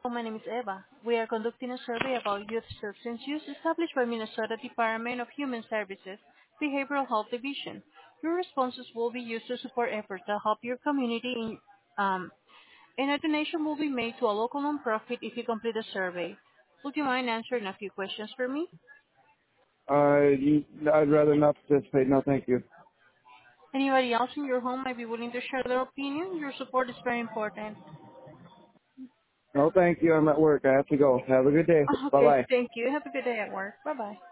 My name is Eva. We are conducting a survey about youth substance use established by Minnesota Department of Human Services Behavioral Health Division. Your responses will be used to support efforts that help your community, and a donation will be made to a local nonprofit if you complete the survey. Would you mind answering a few questions for me? I'd rather not participate. No, thank you. Anybody else in your home might be willing to share their opinion? Your support is very important. No, thank you. I'm at work. I have to go. Have a good day. Okay, Bye-bye. thank you. Have a good day at work. Bye-bye.